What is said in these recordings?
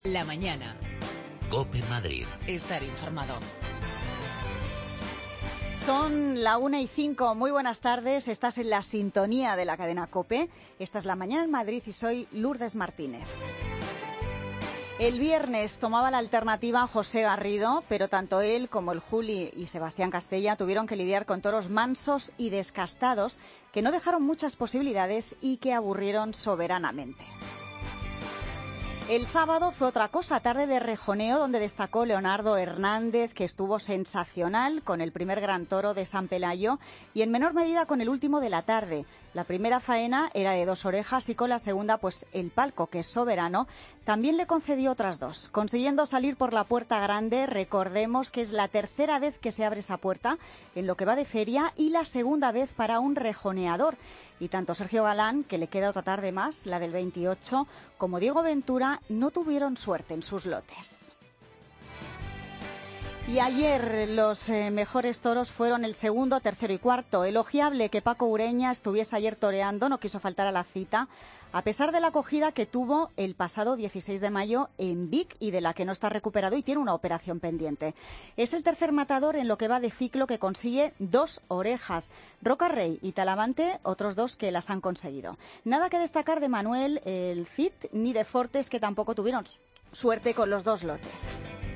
La mañana. COPE Madrid. Estar informado. Son la 1:05. Muy buenas tardes. Estás en la sintonía de la cadena COPE. Esta es La Mañana en Madrid y soy Lourdes Martínez. El viernes tomaba la alternativa José Garrido, pero tanto él como el Juli y Sebastián Castella tuvieron que lidiar con toros mansos y descastados que no dejaron muchas posibilidades y que aburrieron soberanamente. El sábado fue otra cosa, tarde de rejoneo, donde destacó Leonardo Hernández, que estuvo sensacional con el primer gran toro de San Pelayo y en menor medida con el último de la tarde. La primera faena era de 2 orejas y con la segunda, pues el palco, que es soberano, también le concedió otras 2, consiguiendo salir por la puerta grande. Recordemos que es la tercera vez que se abre esa puerta en lo que va de feria y la segunda vez para un rejoneador. Y tanto Sergio Galán, que le queda otra tarde más, la del 28, como Diego Ventura, no tuvieron suerte en sus lotes. Y ayer los mejores toros fueron el segundo, tercero y cuarto. Elogiable que Paco Ureña estuviese ayer toreando, no quiso faltar a la cita, a pesar de la acogida que tuvo el pasado 16 de mayo en Vic y de la que no está recuperado y tiene una operación pendiente. Es el tercer matador en lo que va de ciclo que consigue 2 orejas. Roca Rey y Talavante, otros 2 que las han conseguido. Nada que destacar de Manuel, el Cid, ni de Fortes, que tampoco tuvieron suerte con los 2 lotes.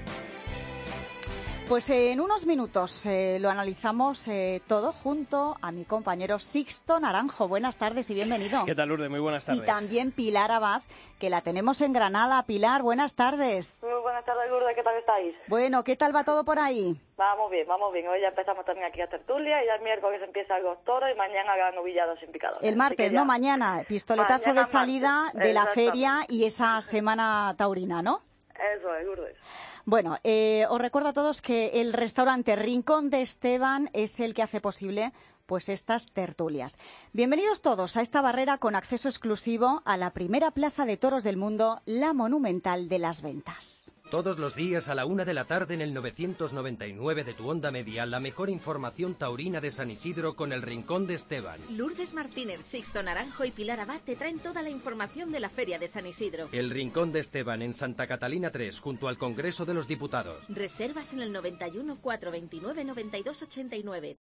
Pues en unos minutos lo analizamos todo junto a mi compañero Sixto Naranjo. Buenas tardes y bienvenido. ¿Qué tal, Lourdes? Muy buenas tardes. Y también Pilar Abad, que la tenemos en Granada. Pilar, buenas tardes. Muy buenas tardes, Lourdes. ¿Qué tal estáis? Bueno, ¿qué tal va todo por ahí? Vamos bien, vamos bien. Hoy ya empezamos también aquí a tertulia y ya el miércoles empieza el toro y mañana habrá novilladas sin picadores. El martes, no mañana. Pistoletazo mañana de salida martes, de la feria y esa semana taurina, ¿no? Eso es, Lourdes. Bueno, os recuerdo a todos que el restaurante Rincón de Esteban es el que hace posible pues estas tertulias. Bienvenidos todos a esta barrera con acceso exclusivo a la primera plaza de toros del mundo, la Monumental de las Ventas. Todos los días a la 1 de la tarde en el 999 de tu onda media, la mejor información taurina de San Isidro con el Rincón de Esteban. Lourdes Martínez, Sixto Naranjo y Pilar Abad te traen toda la información de la Feria de San Isidro. El Rincón de Esteban en Santa Catalina 3, junto al Congreso de los Diputados. Reservas en el 91 429 92 89.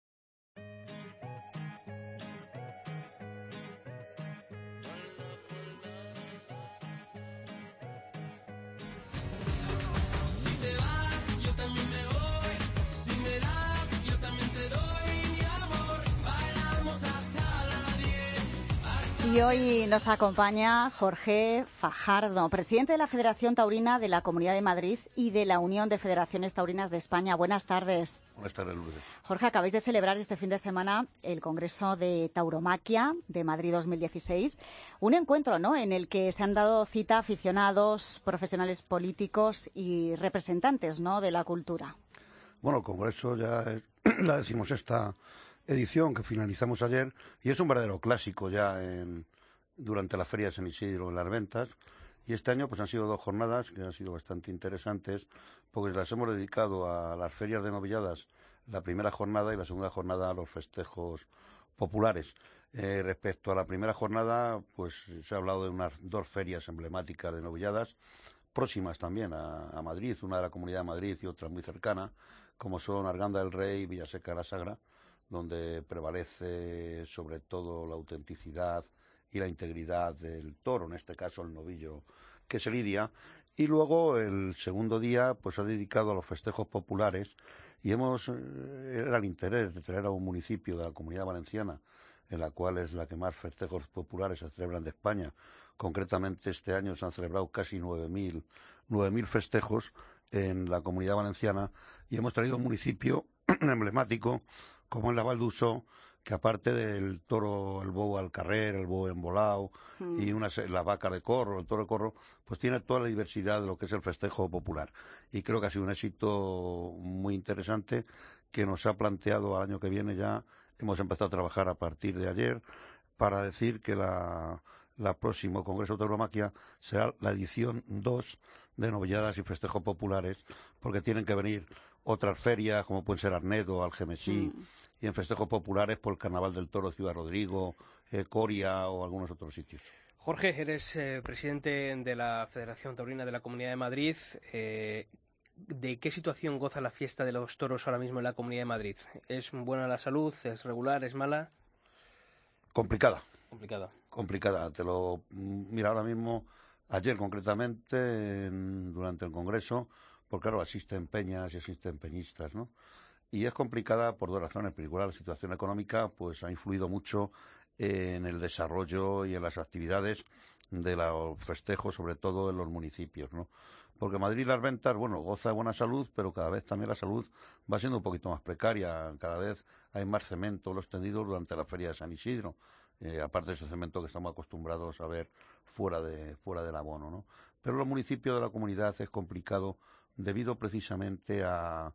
Y hoy nos acompaña Jorge Fajardo, presidente de la Federación Taurina de la Comunidad de Madrid y de la Unión de Federaciones Taurinas de España. Buenas tardes. Buenas tardes, Lourdes. Jorge, acabáis de celebrar este fin de semana el Congreso de Tauromaquia de Madrid 2016. Un encuentro, ¿no?, en el que se han dado cita aficionados, profesionales políticos y representantes, ¿no?, de la cultura. Bueno, el Congreso ya es la 16ª edición que finalizamos ayer y es un verdadero clásico ya durante la Feria de San Isidro en las ventas. Y este año pues han sido 2 jornadas que han sido bastante interesantes porque las hemos dedicado a las ferias de novilladas, la primera jornada, y la segunda jornada a los festejos populares. Respecto a la primera jornada, pues se ha hablado de unas 2 ferias emblemáticas de novilladas, próximas también a Madrid, una de la Comunidad de Madrid y otra muy cercana, como son Arganda del Rey y Villaseca de la Sagra, donde prevalece sobre todo la autenticidad y la integridad del toro, en este caso el novillo que se lidia. Y luego el segundo día pues ha dedicado a los festejos populares y era el interés de traer a un municipio de la Comunidad Valenciana, en la cual es la que más festejos populares se celebran de España. Concretamente este año se han celebrado casi 9.000 festejos en la Comunidad Valenciana y hemos traído un municipio emblemático como en la Val d'Uixó, que aparte del toro, el bou al carrer, el bou embolao y la vaca de corro, el toro de corro, pues tiene toda la diversidad de lo que es el festejo popular. Y creo que ha sido un éxito muy interesante que nos ha planteado al año que viene ya. Hemos empezado a trabajar a partir de ayer para decir que la próximo Congreso de Tauromaquia será la edición 2 de novilladas y festejos populares, porque tienen que venir otras ferias como pueden ser Arnedo, Algemesí, y en festejos populares por el Carnaval del Toro, Ciudad Rodrigo, Coria o algunos otros sitios. Jorge, eres presidente de la Federación Taurina de la Comunidad de Madrid. ¿De qué situación goza la fiesta de los toros ahora mismo en la Comunidad de Madrid? ¿Es buena la salud? ¿Es regular? ¿Es mala? Complicada. Complicada. Mira, ahora mismo, ayer concretamente, durante el Congreso, porque claro, asisten peñas y asisten peñistas, ¿no? Y es complicada por dos razones. En particular, la situación económica pues ha influido mucho en el desarrollo y en las actividades de los festejos, sobre todo en los municipios, ¿no? Porque Madrid las ventas, bueno, goza de buena salud, pero cada vez también la salud va siendo un poquito más precaria. Cada vez hay más cemento los tendidos durante la feria de San Isidro, aparte de ese cemento que estamos acostumbrados a ver fuera del abono, ¿no? Pero en los municipios de la comunidad es complicado debido precisamente a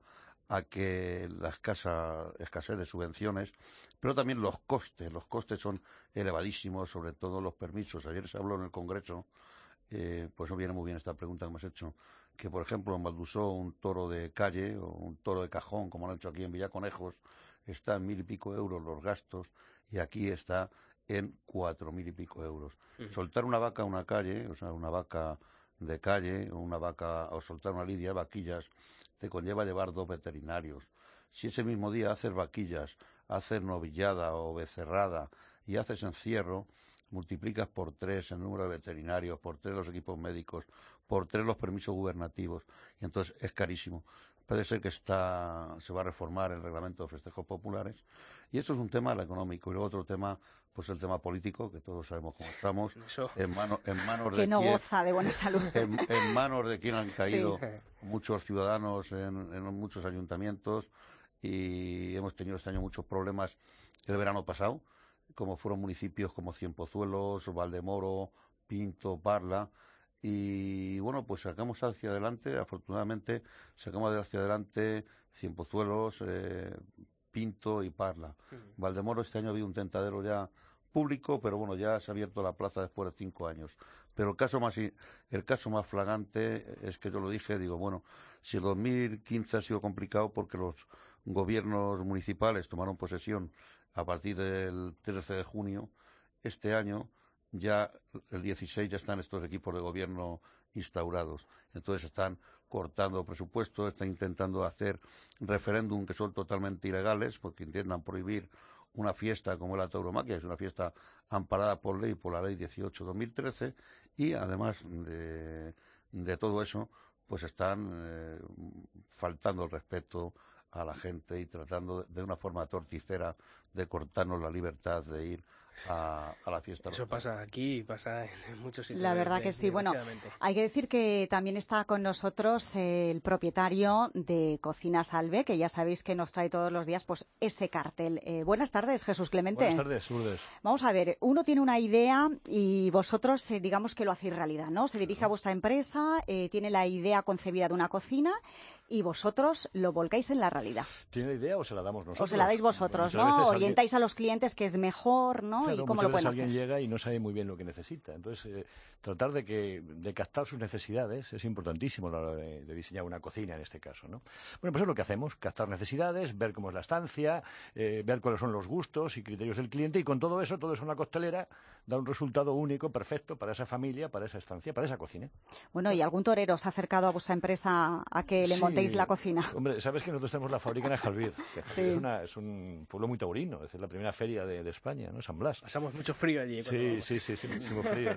que la escasez de subvenciones, pero también los costes son elevadísimos, sobre todo los permisos. Ayer se habló en el Congreso, pues no viene muy bien esta pregunta que me has hecho, que por ejemplo en Valdusó un toro de calle o un toro de cajón, como lo han hecho aquí en Villaconejos, está en 1.000 y pico euros los gastos y aquí está en 4.000 y pico euros. Soltar una vaca a una calle, o sea, una vaca de calle, o soltar una lidia de vaquillas, te conlleva llevar 2 veterinarios. Si ese mismo día haces vaquillas, haces novillada o becerrada y haces encierro, multiplicas por 3 el número de veterinarios, por 3 los equipos médicos, por 3 los permisos gubernativos, y entonces es carísimo. Puede ser que se va a reformar el reglamento de festejos populares, y eso es un tema económico. Y luego otro tema, pues el tema político, que todos sabemos cómo estamos, en manos de que no goza de buena salud. En manos de quien han caído muchos ciudadanos en muchos ayuntamientos, y hemos tenido este año muchos problemas el verano pasado, como fueron municipios como Cienpozuelos, Valdemoro, Pinto, Parla, y bueno, pues sacamos hacia adelante, afortunadamente sacamos hacia adelante Cienpozuelos, Pinto y Parla. Valdemoro este año ha habido un tentadero ya público, pero bueno, ya se ha abierto la plaza después de 5 años. Pero el caso más flagrante es que yo lo dije, digo, bueno, si el 2015 ha sido complicado porque los gobiernos municipales tomaron posesión a partir del 13 de junio, este año ya el 16 ya están estos equipos de gobierno instaurados. Entonces están cortando presupuestos, están intentando hacer referéndum que son totalmente ilegales porque intentan prohibir una fiesta como la tauromaquia, es una fiesta amparada por ley, por la ley 18/2013, y además de todo eso, pues están faltando el respeto a la gente y tratando de una forma torticera de cortarnos la libertad de ir a la fiesta. Eso pasa aquí y pasa en muchos sitios. La verdad que sí. Bueno, hay que decir que también está con nosotros el propietario de Cocina Salve, que ya sabéis que nos trae todos los días pues ese cartel. Buenas tardes, Jesús Clemente. Buenas tardes, Lourdes. Vamos a ver, uno tiene una idea y vosotros digamos que lo hacéis realidad, ¿no? Se dirige a vuestra empresa, tiene la idea concebida de una cocina y vosotros lo volcáis en la realidad. ¿Tiene la idea o se la damos nosotros? O se la dais vosotros, ¿no? Orientáis a los clientes que es mejor, ¿no? Claro, y cómo lo pueden hacer. Alguien llega y no sabe muy bien lo que necesita. Entonces, tratar de captar sus necesidades es importantísimo a la hora de diseñar una cocina en este caso, ¿no? Bueno, pues es lo que hacemos, captar necesidades, ver cómo es la estancia, ver cuáles son los gustos y criterios del cliente, y con todo eso en la costelera da un resultado único, perfecto para esa familia, para esa estancia, para esa cocina. Bueno, ¿y algún torero se ha acercado a vuestra empresa a que le montéis la cocina? Hombre, sabes que nosotros tenemos la fábrica en Aljalbir, que sí. es un pueblo muy taurino, es la primera feria de España, ¿no? San Blas. Pasamos mucho frío allí. Sí, muchísimo frío, ¿no?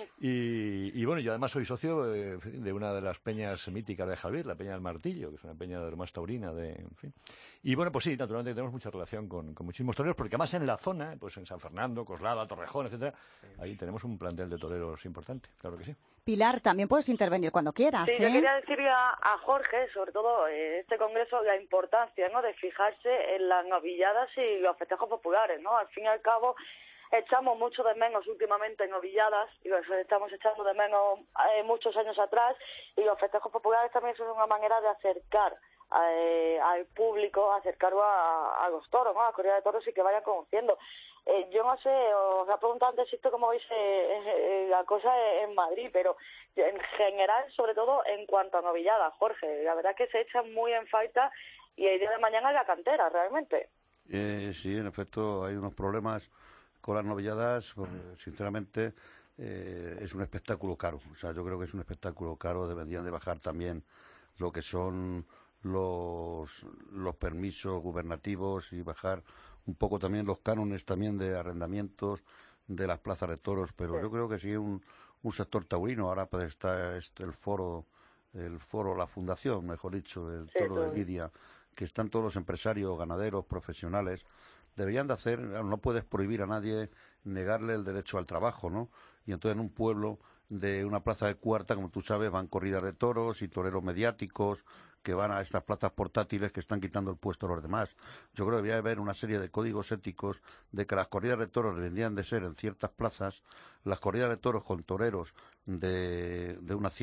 Y bueno, yo además soy socio de una de las peñas míticas de Aljalbir, la Peña del Martillo, que es una peña de lo más taurina, en fin. Y bueno, pues sí, naturalmente tenemos mucha relación con muchísimos toreros, porque además en la zona, pues en San Fernando, Coslada, Torrejón, etcétera, ahí tenemos un plantel de toreros importante, claro que sí. Pilar, también puedes intervenir cuando quieras. Sí, yo quería decirle a Jorge, sobre todo este congreso, la importancia, ¿no?, de fijarse en las novilladas y los festejos populares, ¿no? Al fin y al cabo, echamos mucho de menos últimamente novilladas y los estamos echando de menos muchos años atrás, y los festejos populares también son una manera de acercar al público, acercarlo a los toros, ¿no?, a la corrida de toros, y que vayan conociendo. Yo no sé, os ha preguntado antes esto cómo veis la cosa en Madrid, pero en general, sobre todo en cuanto a novilladas, Jorge, la verdad es que se echan muy en falta, y el día de mañana es la cantera, realmente. Sí, en efecto, hay unos problemas con las novilladas, porque sinceramente es un espectáculo caro. O sea, yo creo que es un espectáculo caro. Deberían de bajar también lo que son los permisos gubernativos y bajar un poco también los cánones también de arrendamientos de las plazas de toros. Pero yo creo que sí un sector taurino. Ahora pues está el foro, la fundación, mejor dicho, el Toro de Lidia, que están todos los empresarios, ganaderos, profesionales. Deberían de hacer, no puedes prohibir a nadie negarle el derecho al trabajo, ¿no? Y entonces en un pueblo de una plaza de Cuarta, como tú sabes, van corridas de toros y toreros mediáticos que van a estas plazas portátiles que están quitando el puesto a los demás. Yo creo que debería haber una serie de códigos éticos de que las corridas de toros deberían de ser en ciertas plazas, las corridas de toros con toreros de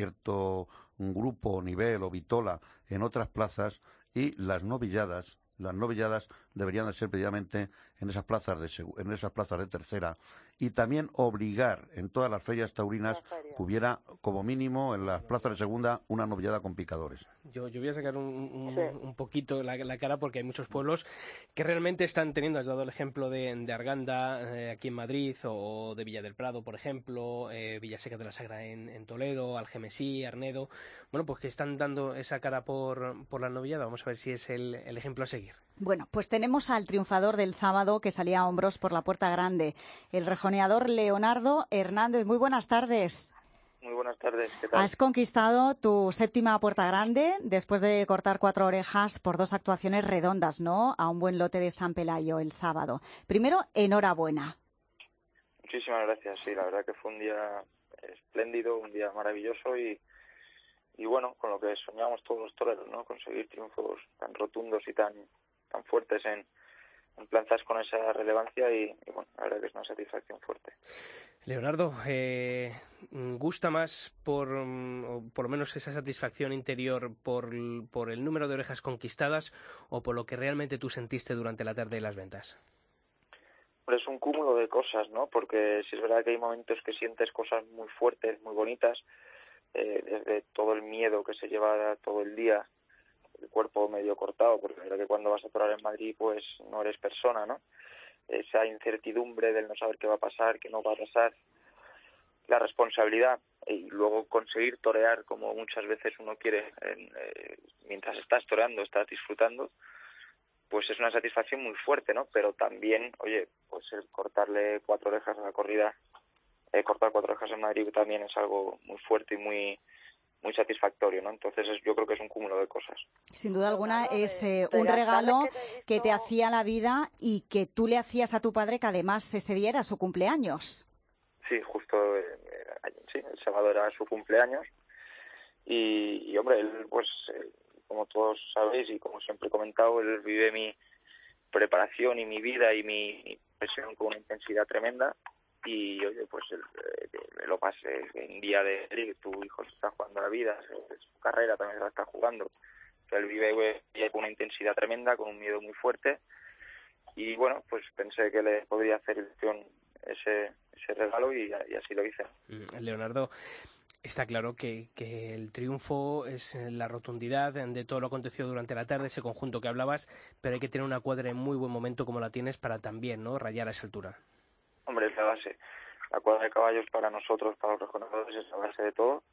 un grupo o nivel o vitola en otras plazas, y las novilladas deberían de ser precisamente en esas plazas de tercera, y también obligar en todas las ferias taurinas que hubiera como mínimo en las plazas de segunda una novillada con picadores. Yo voy a sacar un poquito la cara, porque hay muchos pueblos que realmente están teniendo, has dado el ejemplo de Arganda aquí en Madrid, o de Villa del Prado, por ejemplo, Villaseca de la Sagra en Toledo, Algemesí, Arnedo, bueno, pues que están dando esa cara por la novillada. Vamos a ver si es el ejemplo a seguir. Bueno, pues tenemos al triunfador del sábado que salía a hombros por la Puerta Grande, el rejoneador Leonardo Hernández. Muy buenas tardes. Muy buenas tardes, ¿qué tal? Has conquistado tu 7ª Puerta Grande después de cortar 4 orejas por 2 actuaciones redondas, ¿no?, a un buen lote de San Pelayo el sábado. Primero, enhorabuena. Muchísimas gracias, sí, la verdad que fue un día espléndido, un día maravilloso y bueno, con lo que soñamos todos los toreros, ¿no?, conseguir triunfos tan rotundos y tan fuertes en plazas con esa relevancia y bueno, la verdad que es una satisfacción fuerte. Leonardo, ¿gusta más por lo menos esa satisfacción interior por el número de orejas conquistadas, o por lo que realmente tú sentiste durante la tarde de las ventas? Pero es un cúmulo de cosas, ¿no? Porque sí es verdad que hay momentos que sientes cosas muy fuertes, muy bonitas, desde todo el miedo que se lleva todo el día, el cuerpo medio cortado, porque la verdad que cuando vas a torear en Madrid pues no eres persona, ¿no? Esa incertidumbre del no saber qué va a pasar, qué no va a pasar, la responsabilidad, y luego conseguir torear como muchas veces uno quiere, mientras estás toreando, estás disfrutando, pues es una satisfacción muy fuerte, ¿no? Pero también, oye, pues el cortarle 4 orejas a la corrida, cortar 4 orejas en Madrid también es algo muy fuerte y muy satisfactorio, ¿no? Entonces yo creo que es un cúmulo de cosas. Sin duda alguna es un regalo que te hacía la vida y que tú le hacías a tu padre, que además ese día era su cumpleaños. Sí, justo, sí, el sábado era su cumpleaños y hombre, él pues como todos sabéis y como siempre he comentado, él vive mi preparación y mi vida y mi presión con una intensidad tremenda. Y oye, pues lo pasé en día de él, tu hijo se está jugando la vida, su carrera también se la está jugando, que él vive con una intensidad tremenda, con un miedo muy fuerte, y bueno, pues pensé que le podría hacer ilusión ese regalo y así lo hice. Leonardo, está claro que el triunfo es la rotundidad de todo lo acontecido durante la tarde, ese conjunto que hablabas, pero hay que tener una cuadra en muy buen momento como la tienes para también, ¿no?, rayar a esa altura. Hombre, es la base. La cuadra de caballos para nosotros, para los rejoneadores, es la base de todo.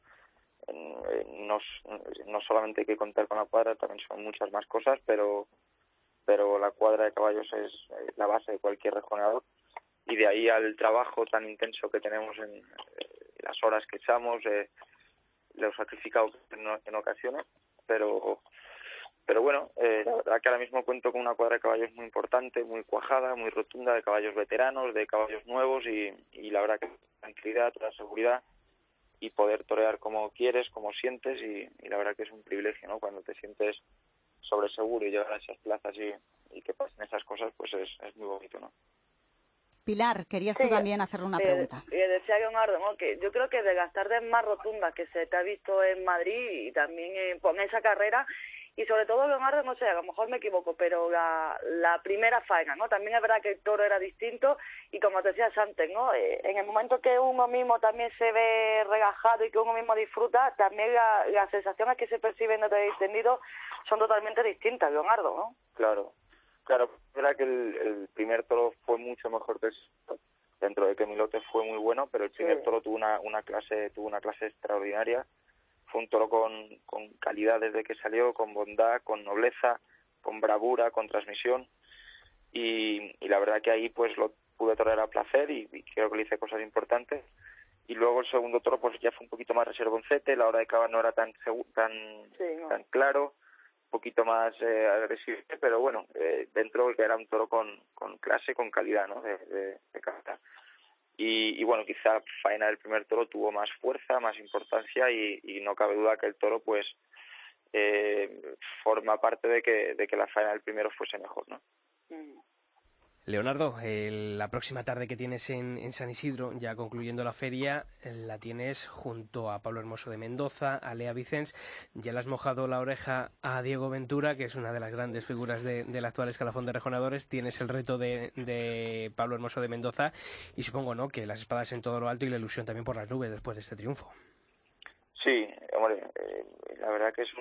No solamente hay que contar con la cuadra, también son muchas más cosas, pero la cuadra de caballos es la base de cualquier rejoneador. Y de ahí al trabajo tan intenso que tenemos en las horas que echamos, lo sacrificado en ocasiones, pero bueno, la verdad que ahora mismo cuento con una cuadra de caballos muy importante, muy cuajada, muy rotunda, de caballos veteranos, de caballos nuevos y la verdad que tranquilidad, toda seguridad y poder torear como quieres, como sientes y la verdad que es un privilegio, ¿no? Cuando te sientes sobre seguro y llegar a esas plazas y que pasen esas cosas, pues es muy bonito, ¿no? Pilar, querías tú también hacerle una pregunta. Decía Leonardo, ¿no?, que yo creo que de las tardes más rotundas que se te ha visto en Madrid y también en esa carrera. Y sobre todo, Leonardo, no sé, a lo mejor me equivoco, pero la primera faena, ¿no? También es verdad que el toro era distinto y como te decías antes, ¿no? En el momento que uno mismo también se ve relajado y que uno mismo disfruta, también las sensaciones que se perciben desde el entendido son totalmente distintas, Leonardo, ¿no? Claro, es verdad que el primer toro fue mucho mejor que el segundo, dentro de que mi lote fue muy bueno, pero el primer toro tuvo una clase extraordinaria. Fue un toro con calidad desde que salió, con bondad, con nobleza, con bravura, con transmisión, y la verdad que ahí pues lo pude torear a placer y creo que le hice cosas importantes. Y luego el segundo toro pues ya fue un poquito más reservoncete, la hora de cavar no era tan claro, un poquito más agresivo, pero bueno, dentro que era un toro con clase, con calidad, ¿no? de caza. Y bueno, quizá faena del primer toro tuvo más fuerza, más importancia, y no cabe duda que el toro pues forma parte de que la faena del primero fuese mejor, ¿no? Leonardo, la próxima tarde que tienes en San Isidro, ya concluyendo la feria, la tienes junto a Pablo Hermoso de Mendoza, a Lea Vicens. Ya le has mojado la oreja a Diego Ventura, que es una de las grandes figuras del actual escalafón de rejoneadores. Tienes el reto de Pablo Hermoso de Mendoza y supongo, ¿no?, que las espadas en todo lo alto y la ilusión también por las nubes después de este triunfo. Sí, hombre, la verdad que es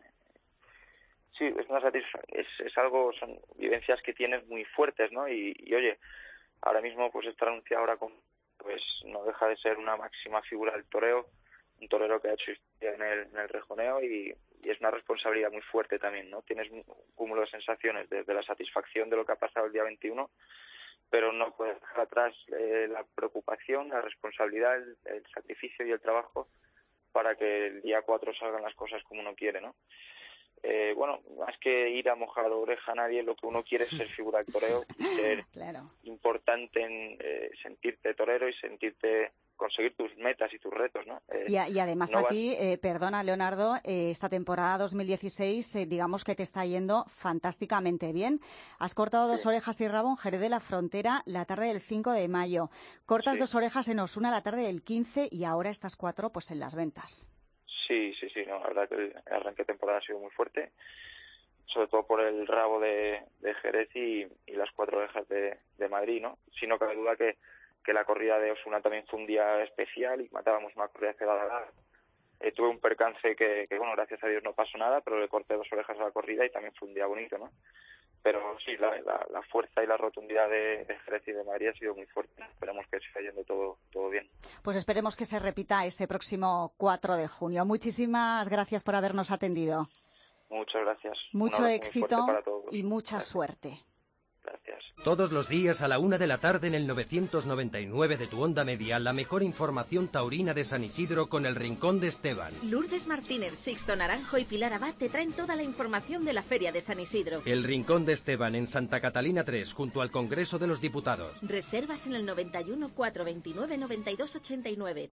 una es algo, son vivencias que tienes muy fuertes, ¿no? Y oye, ahora mismo pues estar anunciado ahora pues no deja de ser una máxima figura del toreo, un torero que ha hecho historia en el rejoneo, y es una responsabilidad muy fuerte también, ¿no? Tienes un cúmulo de sensaciones, desde la satisfacción de lo que ha pasado el día 21, pero no puedes dejar atrás la preocupación, la responsabilidad, el sacrificio y el trabajo para que el día 4 salgan las cosas como uno quiere, ¿no? Bueno, más que ir a mojar la oreja a nadie, lo que uno quiere es ser figura del toreo, ser importante en sentirte torero y conseguir tus metas y tus retos, ¿no? Y además a ti, perdona Leonardo, esta temporada 2016, digamos que te está yendo fantásticamente bien. Has cortado 2 orejas y rabo en Jerez de la Frontera la tarde del 5 de mayo. Cortas 2 orejas en Osuna la tarde del 15 y ahora estas 4 pues en Las Ventas. Sí, no, la verdad que el arranque de temporada ha sido muy fuerte, sobre todo por el rabo de Jerez y las 4 orejas de Madrid, ¿no? Si no cabe duda que la corrida de Osuna también fue un día especial y matábamos una corrida cerrada. Tuve un percance que, bueno, gracias a Dios no pasó nada, pero le corté 2 orejas a la corrida y también fue un día bonito, ¿no? Pero sí, la fuerza y la rotundidad de Jerez y de Madrid ha sido muy fuerte. Esperemos que siga yendo todo bien. Pues esperemos que se repita ese próximo 4 de junio. Muchísimas gracias por habernos atendido. Muchas gracias. Mucho éxito y mucha suerte. Gracias. Todos los días a la 1 de la tarde en el 999 de tu onda media, la mejor información taurina de San Isidro con el Rincón de Esteban. Lourdes Martínez, Sixto Naranjo y Pilar Abad te traen toda la información de la Feria de San Isidro. El Rincón de Esteban en Santa Catalina 3, junto al Congreso de los Diputados. Reservas en el 91 429 9289.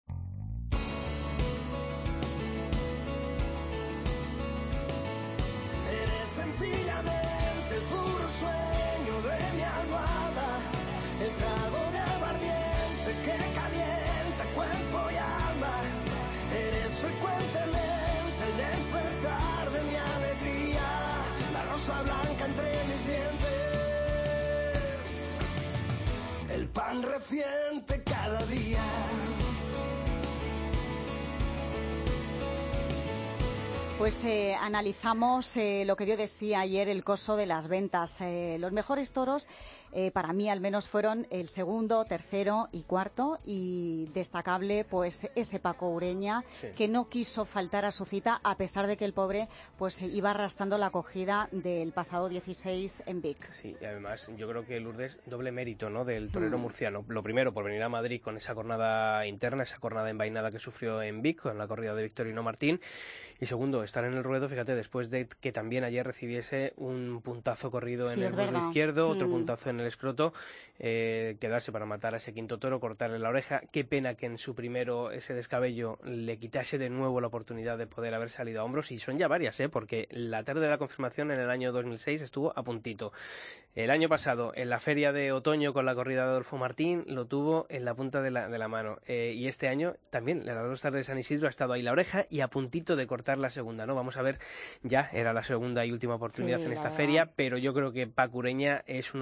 Eres sencillamente el puro sueño de mi almohada, el trago de aguardiente que calienta cuerpo y alma. Eres frecuentemente el despertar de mi alegría, la rosa blanca entre mis dientes, el pan reciente cada día. Pues analizamos lo que dio de sí ayer el coso de Las Ventas. Los mejores toros, para mí al menos, fueron el segundo, tercero y cuarto, y destacable pues ese Paco Ureña, que no quiso faltar a su cita a pesar de que el pobre pues iba arrastrando la acogida del pasado 16 en Vic. Sí, y además yo creo que Lourdes, doble mérito, ¿no?, del torero murciano. Lo primero, por venir a Madrid con esa jornada interna, esa jornada envainada que sufrió en Vic con la corrida de Victorino Martín. Y segundo, estar en el ruedo, fíjate, después de que también ayer recibiese un puntazo corrido en el muslo izquierdo, otro puntazo en el escroto, quedarse para matar a ese quinto toro, cortarle la oreja. Qué pena que en su primero ese descabello le quitase de nuevo la oportunidad de poder haber salido a hombros, y son ya varias, porque la tarde de la confirmación en el año 2006 estuvo a puntito. El año pasado, en la feria de otoño con la corrida de Adolfo Martín, lo tuvo en la punta de la mano. Y este año también, en las 2 tardes de San Isidro, ha estado ahí la oreja y a puntito de cortar la segunda, ¿no? Vamos a ver, ya era la segunda y última oportunidad en esta feria, pero yo creo que Paco Ureña es uno de los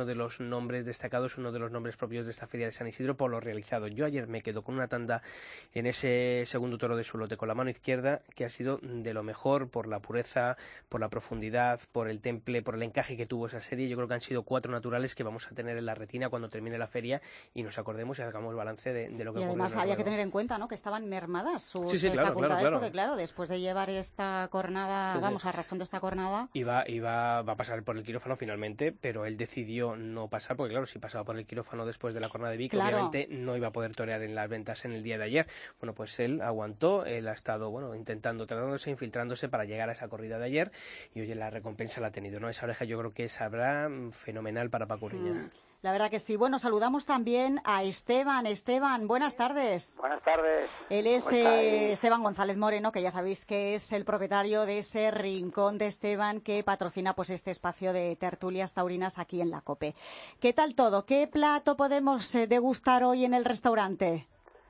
nombres destacados, uno de los nombres propios de esta feria de San Isidro por lo realizado. Yo ayer me quedo con una tanda en ese segundo toro de su lote con la mano izquierda, que ha sido de lo mejor por la pureza, por la profundidad, por el temple, por el encaje que tuvo esa serie. Yo creo que han sido 4 naturales que vamos a tener en la retina cuando termine la feria y nos acordemos y hagamos balance de lo que ocurrió. Y además había que tener en cuenta, ¿no?, que estaban mermadas sus claro, facultades, claro. porque claro, después de llevar esta cornada, arrastrando esta cornada... Va a pasar por el quirófano finalmente, pero él decidió no pasar, porque claro, si pasaba por el quirófano después de la cornada de Vic, obviamente no iba a poder torear en las ventas en el día de ayer. Bueno, pues él aguantó, él ha estado, intentando, tratándose, infiltrándose para llegar a esa corrida de ayer, y oye, la recompensa la ha tenido, ¿no? Esa oreja yo creo que sabrá fenomenal para Paco Riña. La verdad que sí. Bueno, saludamos también a Esteban. Esteban, buenas tardes. Buenas tardes. Él es Esteban González Moreno, que ya sabéis que es el propietario de ese Rincón de Esteban que patrocina pues este espacio de tertulias taurinas aquí en la COPE. ¿Qué tal todo? ¿Qué plato podemos degustar hoy en el restaurante?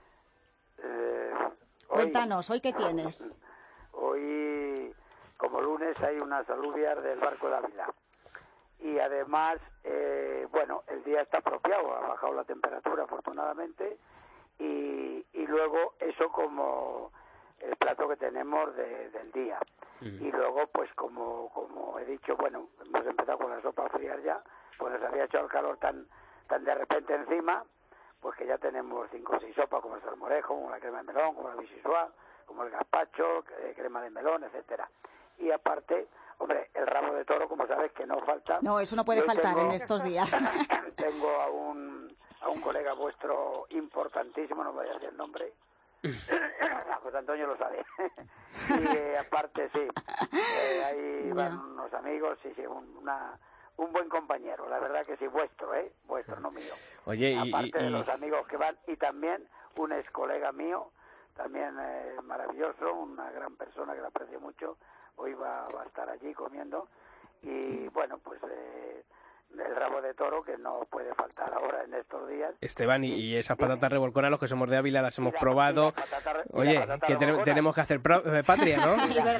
Cuéntanos, ¿hoy qué tienes? Hoy, como lunes, hay unas alubias del Barco de Ávila. Y además, el día está apropiado, ha bajado la temperatura afortunadamente, y luego eso como el plato que tenemos del día. Y luego, pues como he dicho, hemos empezado con la sopa a friar ya, pues nos había echado el calor tan de repente encima, pues que ya tenemos 5 o 6 sopas, como el salmorejo, como la crema de melón, como la bichisuá, como el gazpacho, crema de melón, etcétera. Y aparte, hombre, el rabo de toro, como sabes, que no falta. No, eso no puede faltar en estos días. Tengo a un colega vuestro importantísimo, no voy a decir el nombre. José Antonio lo sabe. Y aparte, sí, ahí van unos amigos, sí, un buen compañero, la verdad que sí, vuestro, no mío. Oye, aparte de los amigos que van, y también un ex colega mío, también maravilloso, una gran persona que la aprecio mucho. Hoy va a estar allí comiendo y el rabo de toro que no puede faltar ahora en estos días. Esteban, y esas patatas revolconas, los que somos de Ávila las hemos probado. Oye, que tenemos que hacer patria, ¿no?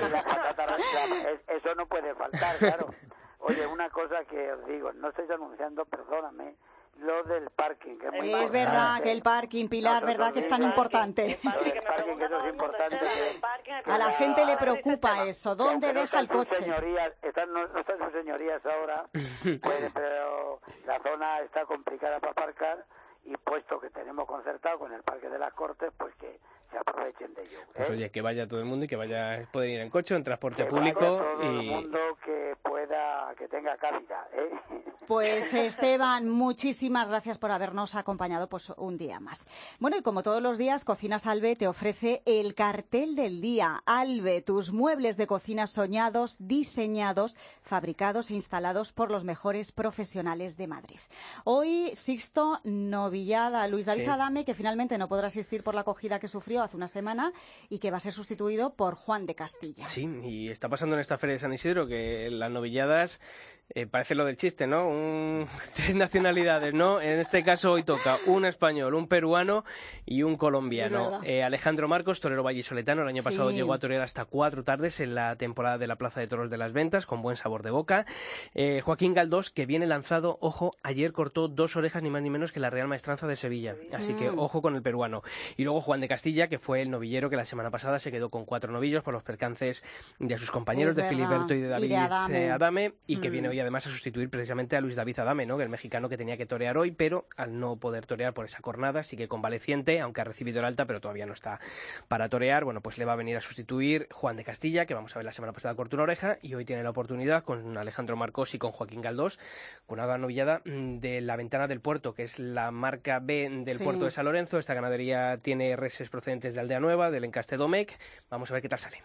Eso no puede faltar, claro. Oye, una cosa que os digo, no estáis anunciando, perdóname, lo del parking, que es muy importante. Verdad que el parking, Pilar, verdad que es tan importante. El parking, que eso es importante. A la gente le preocupa eso, ¿dónde deja el coche? No están sus señorías ahora, pero la zona está complicada para aparcar, y puesto que tenemos concertado con el Parque de las Cortes, pues que se aprovechen de ello. Pues oye, que vaya todo el mundo y que vaya, puede ir en coche, en transporte que público. Todo el mundo que pueda, que tenga cabida, Pues Esteban, muchísimas gracias por habernos acompañado pues un día más. Bueno, y como todos los días, Cocinas Albe te ofrece el cartel del día. Albe, tus muebles de cocina soñados, diseñados, fabricados e instalados por los mejores profesionales de Madrid. Hoy, Sixto Novillada, Luis David Adame, que finalmente no podrá asistir por la acogida que sufrió hace una semana y que va a ser sustituido por Juan de Castilla. Sí, y está pasando en esta feria de San Isidro que las novilladas parece lo del chiste, ¿no? 3 nacionalidades, ¿no? En este caso hoy toca un español, un peruano y un colombiano. Alejandro Marcos, torero vallisoletano, el año pasado llegó a torear hasta 4 tardes en la temporada de la Plaza de Toros de las Ventas, con buen sabor de boca. Joaquín Galdós, que viene lanzado, ojo, ayer cortó 2 orejas ni más ni menos que la Real Maestranza de Sevilla, así que ojo con el peruano. Y luego Juan de Castilla, que fue el novillero que la semana pasada se quedó con 4 novillos por los percances de sus compañeros, de Filiberto y de David Adame, y que viene hoy además a sustituir precisamente a Luis David Adame, ¿no?, que el mexicano que tenía que torear hoy, pero al no poder torear por esa jornada, sigue convaleciente, aunque ha recibido el alta, pero todavía no está para torear. Bueno, pues le va a venir a sustituir Juan de Castilla, que vamos a ver la semana pasada cortó una oreja, y hoy tiene la oportunidad con Alejandro Marcos y con Joaquín Galdós, con una novillada de la Ventana del Puerto, que es la marca B del puerto de San Lorenzo. Esta ganadería tiene reses procedentes de Aldea Nueva, del encaste Domecq. Vamos a ver qué tal sale.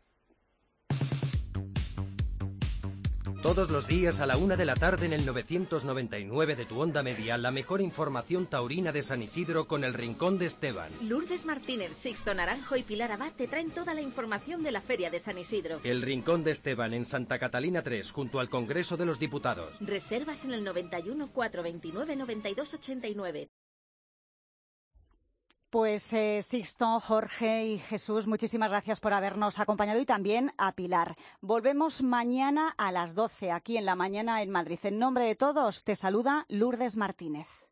Todos los días a la 1 de la tarde en el 999 de tu onda media, la mejor información taurina de San Isidro con el Rincón de Esteban. Lourdes Martínez, Sixto Naranjo y Pilar Abad te traen toda la información de la Feria de San Isidro. El Rincón de Esteban en Santa Catalina 3, junto al Congreso de los Diputados. Reservas en el 91 429 92 89. Pues Sixto, Jorge y Jesús, muchísimas gracias por habernos acompañado y también a Pilar. Volvemos mañana a las 12 aquí en La Mañana en Madrid. En nombre de todos te saluda Lourdes Martínez.